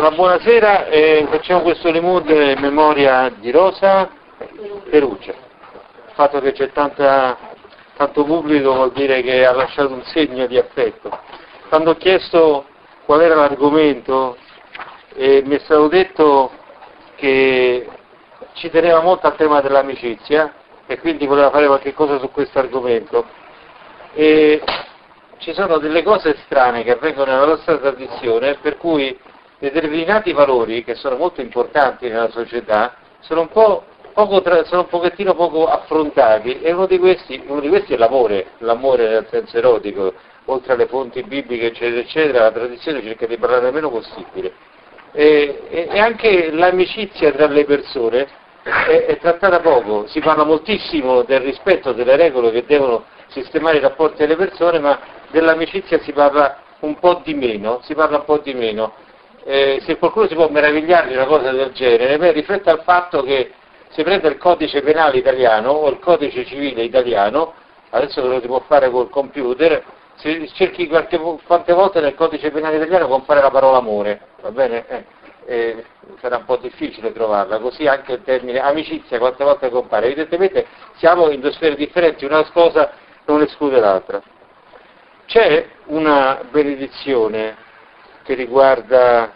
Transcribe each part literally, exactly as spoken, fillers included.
Allora, buonasera, eh, facciamo questo limud in memoria di Rosa Perugia. Il fatto che c'è tanta, tanto pubblico vuol dire che ha lasciato un segno di affetto. Quando ho chiesto qual era l'argomento, eh, mi è stato detto che ci teneva molto al tema dell'amicizia e quindi voleva fare qualche cosa su questo argomento. E ci sono delle cose strane che avvengono nella nostra tradizione, per cui determinati valori, che sono molto importanti nella società, sono un po' poco tra, sono un pochettino poco affrontati, e uno di questi, uno di questi è l'amore, l'amore nel senso erotico, oltre alle fonti bibliche eccetera eccetera, la tradizione cerca di parlare il meno possibile. E, e, e anche l'amicizia tra le persone è, è trattata poco, si parla moltissimo del rispetto delle regole che devono sistemare i rapporti delle persone, ma dell'amicizia si parla un po' di meno, si parla un po' di meno. Eh, se qualcuno si può meravigliare di una cosa del genere, beh, riflette al fatto che se prende il codice penale italiano o il codice civile italiano, adesso lo si può fare col computer, se cerchi qualche, quante volte nel codice penale italiano compare la parola amore, va bene? Eh, eh, sarà un po' difficile trovarla, così anche il termine amicizia quante volte compare. Evidentemente siamo in due sfere differenti, una cosa non esclude l'altra. C'è una benedizione che riguarda,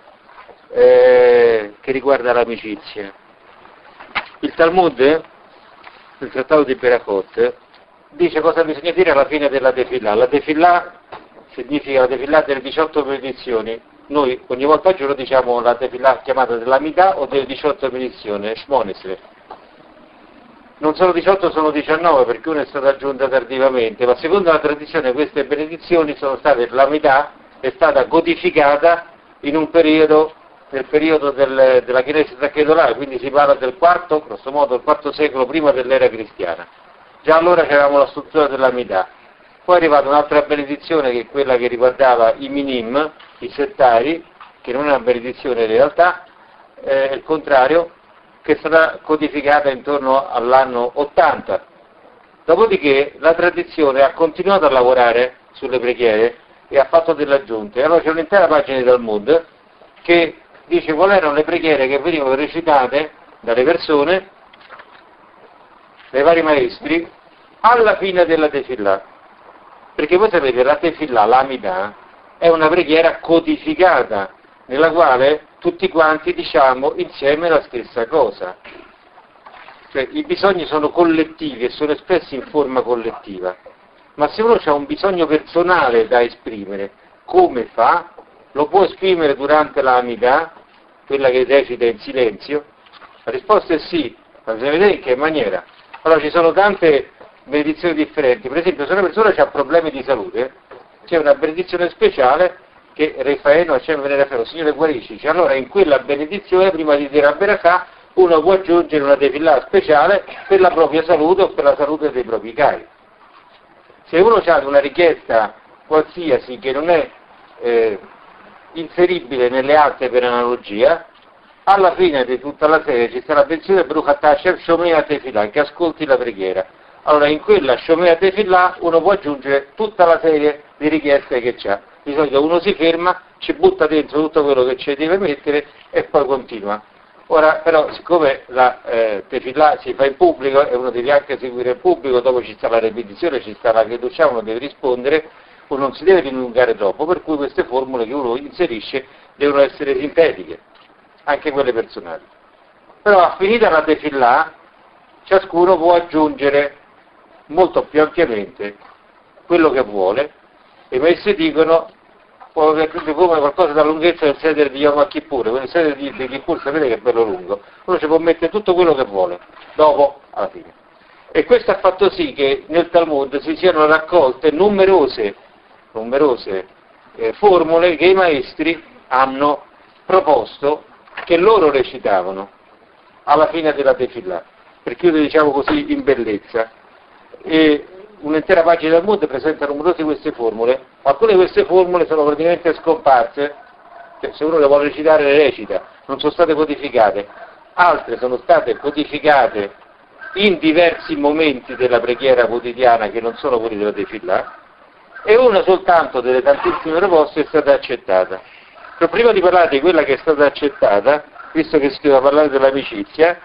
eh, che riguarda l'amicizia. Il Talmud, il trattato di Berachot, dice cosa bisogna dire alla fine della Tefillah. La Tefillah significa la Tefillah delle diciotto benedizioni. Noi ogni volta al giorno diciamo la Tefillah chiamata dell'Amidà o delle diciotto benedizioni, Shmonesre. Non sono diciotto, sono diciannove, perché una è stata aggiunta tardivamente, ma secondo la tradizione queste benedizioni sono state, l'Amidà è stata codificata in un periodo, nel periodo del, della Chiesa Chedolare, quindi si parla del quarto, grosso modo, il quarto secolo prima dell'era cristiana. Già allora c'avevamo la struttura dell'Amidà. Poi è arrivata un'altra benedizione che è quella che riguardava i minim, i settari, che non è una benedizione in realtà, è il contrario, che è stata codificata intorno all'anno ottanta. Dopodiché la tradizione ha continuato a lavorare sulle preghiere e ha fatto delle aggiunte. Allora c'è un'intera pagina di Talmud che dice quali erano le preghiere che venivano recitate dalle persone, dai vari maestri, alla fine della Tefillah. Perché voi sapete, la Tefillah, l'Amidà, è una preghiera codificata, nella quale tutti quanti diciamo insieme la stessa cosa. Cioè, i bisogni sono collettivi e sono espressi in forma collettiva. Ma se uno ha un bisogno personale da esprimere, come fa? Lo può esprimere durante la Amidà, quella che recita in silenzio? La risposta è sì, ma bisogna vedere in che maniera. Allora ci sono tante benedizioni differenti, per esempio se una persona ha problemi di salute, c'è una benedizione speciale che Refaeno, Hashem Venerafaeno, Signore guarisci. Allora in quella benedizione, prima di dire a Berakah, uno può aggiungere una Tefillah speciale per la propria salute o per la salute dei propri cari. Se uno ha una richiesta qualsiasi che non è eh, inseribile nelle altre per analogia, alla fine di tutta la serie ci sta la benedizione Baruch Atah Hashem Shomea Tefillah, che ascolti la preghiera. Allora in quella Shomea Tefillah uno può aggiungere tutta la serie di richieste che c'ha. Di solito uno si ferma, ci butta dentro tutto quello che ci deve mettere e poi continua. Ora però siccome la eh, Tefillah si fa in pubblico e uno deve anche seguire il pubblico, dopo ci sta la ripetizione, ci sta la Kedushah, uno deve rispondere, uno non si deve dilungare troppo, per cui queste formule che uno inserisce devono essere sintetiche, anche quelle personali. Però finita la Tefillah, ciascuno può aggiungere molto più ampiamente quello che vuole, e i maestri dicono come qualcosa della lunghezza del seder di Yom Kippur, quindi il seder di, di Kippur sapete che è bello lungo, uno ci può mettere tutto quello che vuole, dopo, alla fine. E questo ha fatto sì che nel Talmud si siano raccolte numerose, numerose eh, formule che i maestri hanno proposto, che loro recitavano alla fine della Tefillah, per chiudere diciamo così in bellezza. E un'intera pagina del Talmud presenta numerose di queste formule, alcune di queste formule sono praticamente scomparse, cioè, se uno le vuole recitare le recita, non sono state codificate, altre sono state codificate in diversi momenti della preghiera quotidiana che non sono quelli della Tefillah, e una soltanto delle tantissime proposte è stata accettata. Però prima di parlare di quella che è stata accettata, visto che si doveva parlare dell'amicizia,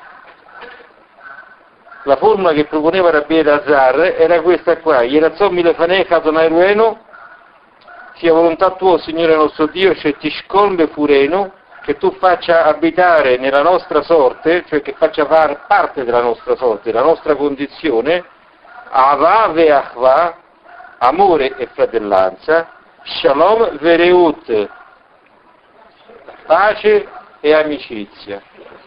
la formula che proponeva Rabbi Elazar era questa qua: Yerazon milefanecha Adonai Rueno, sia volontà tua, Signore nostro Dio, cioè tishkol befureno, che tu faccia abitare nella nostra sorte, cioè che faccia far parte della nostra sorte, della nostra condizione, Ava ve'achva, amore e fratellanza, Shalom vereut, pace e amicizia.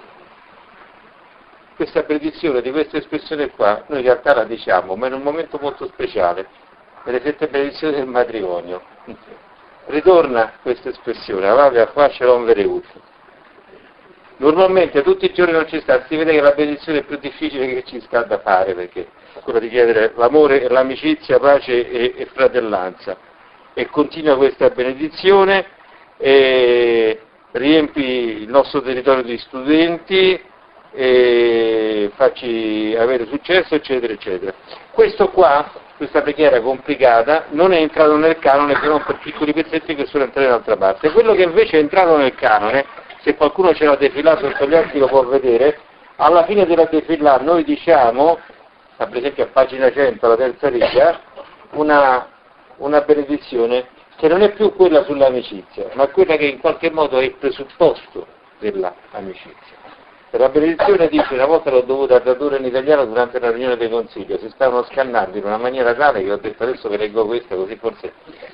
Questa predizione di questa espressione qua, noi in realtà la diciamo, ma in un momento molto speciale, nelle sette benedizioni del matrimonio. Ritorna questa espressione, Avavia qua Shalom Vereut. Normalmente tutti i giorni non ci sta, si vede che la benedizione è più difficile che ci sta da fare, perché è quella di chiedere l'amore e l'amicizia, pace e, e fratellanza. E continua questa benedizione, e riempi il nostro territorio di studenti, e facci avere successo, eccetera, eccetera. Questo qua, questa preghiera complicata, non è entrato nel canone se non per piccoli pezzetti che sono entrati in altra parte. Quello che invece è entrato nel canone, se qualcuno ce l'ha defilato sotto gli occhi lo può vedere, alla fine della defilà noi diciamo, per esempio a pagina cento, la terza riga, una, una benedizione che non è più quella sull'amicizia, ma quella che in qualche modo è il presupposto dell'amicizia. La benedizione dice, una volta l'ho dovuta tradurre in italiano durante una riunione del Consiglio, si stavano scannando in una maniera tale che ho detto adesso che leggo questa così forse...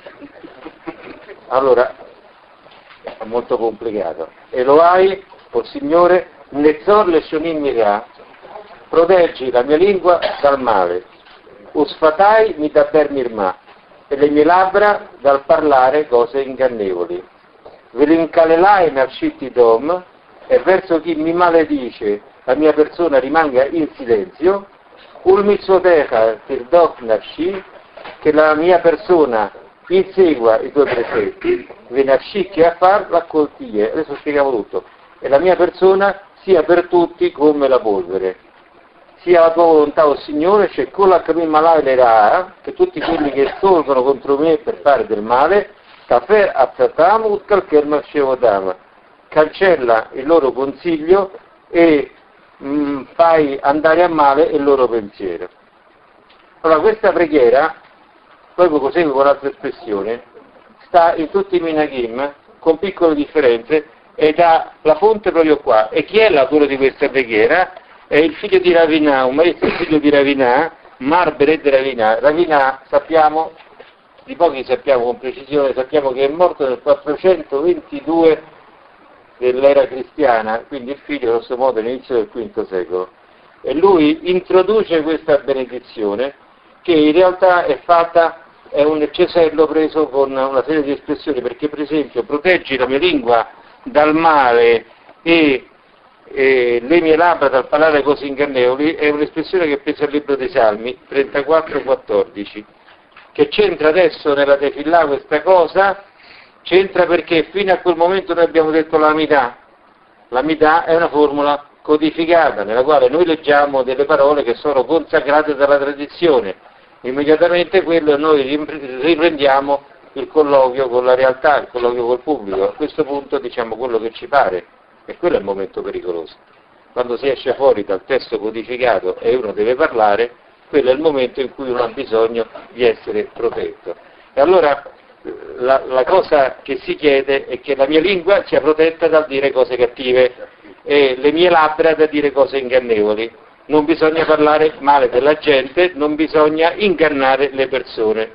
Allora, è molto complicato. Elohai, o Signore, Nezzor le Shonim Mira, proteggi la mia lingua dal male, Usfatai mi daber mirma, e le mie labbra dal parlare cose ingannevoli. Velincalelai narcitti dom, e verso chi mi maledice la mia persona rimanga in silenzio, ulmitzotecha tirdoch nafshi, che la mia persona insegua i tuoi precetti, venafshi a far raccoltie, adesso spieghiamo tutto, e la mia persona sia per tutti come la polvere. Sia la tua volontà, o Signore, c'è con la cammina malai che tutti quelli che sorgono contro me per fare del male, caffè azzatam ut calcherma scevodam, cancella il loro consiglio e mh, fai andare a male il loro pensiero. Allora questa preghiera, poi prosegue con l'altra espressione, sta in tutti i Minagim con piccole differenze ed ha la fonte proprio qua. E chi è l'autore di questa preghiera? È il figlio di Ravinà, un maestro figlio di Ravinà, Marbered Ravinà. Ravinà sappiamo, di pochi sappiamo con precisione, sappiamo che è morto nel quattrocentoventidue dell'era cristiana, quindi il figlio grosso modo all'inizio del quinto secolo. E lui introduce questa benedizione che in realtà è fatta, è un cesello preso con una serie di espressioni, perché per esempio proteggi la mia lingua dal male e, e le mie labbra dal parlare cose ingannevoli, è un'espressione che pensa al libro dei Salmi trentaquattro quattordici, che c'entra adesso nella tefillà questa cosa. C'entra perché fino a quel momento noi abbiamo detto l'amidà. L'amidà è una formula codificata nella quale noi leggiamo delle parole che sono consacrate dalla tradizione. Immediatamente quello noi riprendiamo il colloquio con la realtà, il colloquio col pubblico. A questo punto diciamo quello che ci pare, e quello è il momento pericoloso. Quando si esce fuori dal testo codificato e uno deve parlare, quello è il momento in cui uno ha bisogno di essere protetto. E allora La, la cosa che si chiede è che la mia lingua sia protetta dal dire cose cattive e le mie labbra da dire cose ingannevoli. Non bisogna parlare male della gente, non bisogna ingannare le persone.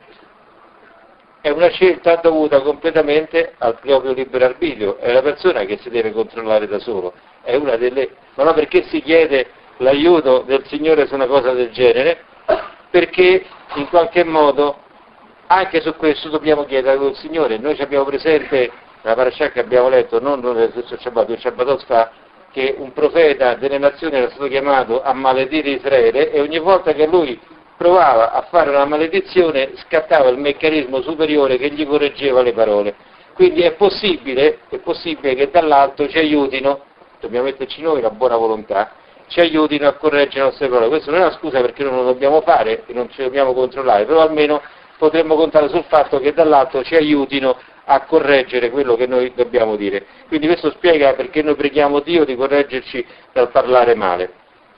È una scelta dovuta completamente al proprio libero arbitrio, è la persona che si deve controllare da solo. È una delle... Ma no, perché si chiede l'aiuto del Signore su una cosa del genere? Perché in qualche modo anche su questo dobbiamo chiedere al Signore. Noi ci abbiamo presente la parasha che abbiamo letto, non nello stesso Shabbat, il Shabbat fa, che un profeta delle nazioni era stato chiamato a maledire Israele e ogni volta che lui provava a fare una maledizione scattava il meccanismo superiore che gli correggeva le parole. Quindi è possibile, è possibile che dall'alto ci aiutino, dobbiamo metterci noi la buona volontà, ci aiutino a correggere le nostre parole. Questo non è una scusa perché non lo dobbiamo fare e non ci dobbiamo controllare, però almeno potremmo contare sul fatto che dall'alto ci aiutino a correggere quello che noi dobbiamo dire. Quindi questo spiega perché noi preghiamo Dio di correggerci dal parlare male.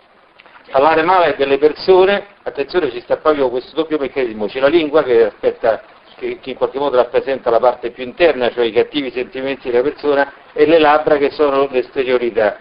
Parlare male delle persone, attenzione, ci sta proprio questo doppio meccanismo, c'è la lingua che aspetta, che, che in qualche modo rappresenta la parte più interna, cioè i cattivi sentimenti della persona, e le labbra che sono l'esteriorità.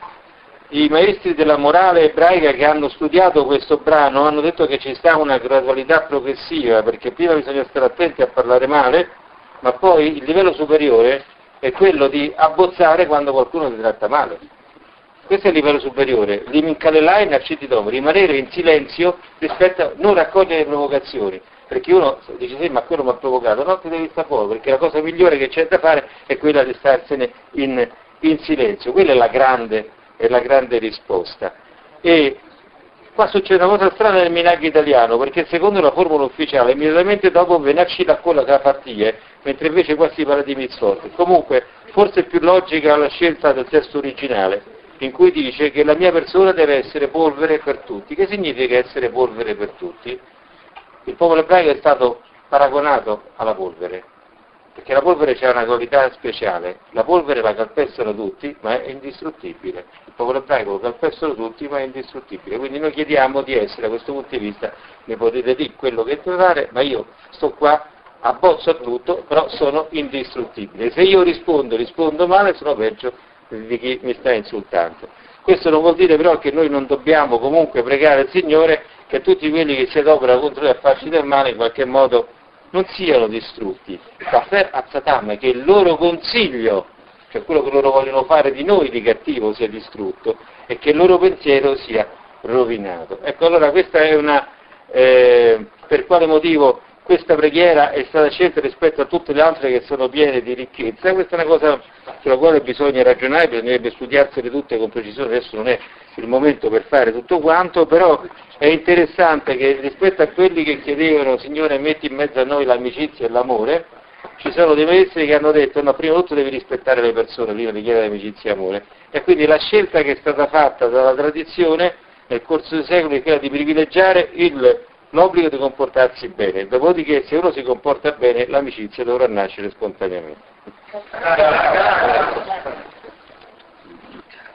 I maestri della morale ebraica che hanno studiato questo brano hanno detto che ci sta una gradualità progressiva, perché prima bisogna stare attenti a parlare male, ma poi il livello superiore è quello di abbozzare quando qualcuno ti tratta male. Questo è il livello superiore, l'imincalelai narcitidom, rimanere in silenzio rispetto a non raccogliere le provocazioni, perché uno dice sì, ma quello mi ha provocato, no, ti devi stare fuori, perché la cosa migliore che c'è da fare è quella di starsene in, in silenzio, quella è la grande, è la grande risposta. E qua succede una cosa strana nel minaghi italiano, perché secondo la formula ufficiale immediatamente dopo venacci la colla che la partie, mentre invece qua si parla di mitzvot. Comunque forse è più logica la scelta del testo originale, in cui dice che la mia persona deve essere polvere per tutti. Che significa essere polvere per tutti? Il popolo ebraico è stato paragonato alla polvere, perché la polvere c'ha una qualità speciale, la polvere la calpestano tutti, ma è indistruttibile. Il popolo ebraico lo calpestano tutti, ma è indistruttibile. Quindi noi chiediamo di essere, da questo punto di vista, mi potete dire quello che trovate, ma io sto qua, abbozzo a tutto, però sono indistruttibile. Se io rispondo, rispondo male, sono peggio di chi mi sta insultando. Questo non vuol dire però che noi non dobbiamo comunque pregare il Signore che tutti quelli che si adoperano contro le affacci del male in qualche modo non siano distrutti. Caffè a Satan, che il loro consiglio, cioè quello che loro vogliono fare di noi di cattivo, sia distrutto e che il loro pensiero sia rovinato. Ecco, allora questa è una, eh, per quale motivo questa preghiera è stata scelta rispetto a tutte le altre che sono piene di ricchezza. Questa è una cosa sulla quale bisogna ragionare, bisognerebbe studiarsele tutte con precisione, adesso non è il momento per fare tutto quanto, però è interessante che rispetto a quelli che chiedevano Signore metti in mezzo a noi l'amicizia e l'amore, ci sono dei maestri che hanno detto no, prima di tutto devi rispettare le persone prima di chiedere amicizia e amore, e quindi la scelta che è stata fatta dalla tradizione nel corso dei secoli è quella di privilegiare il l'obbligo di comportarsi bene, dopodiché se uno si comporta bene l'amicizia dovrà nascere spontaneamente.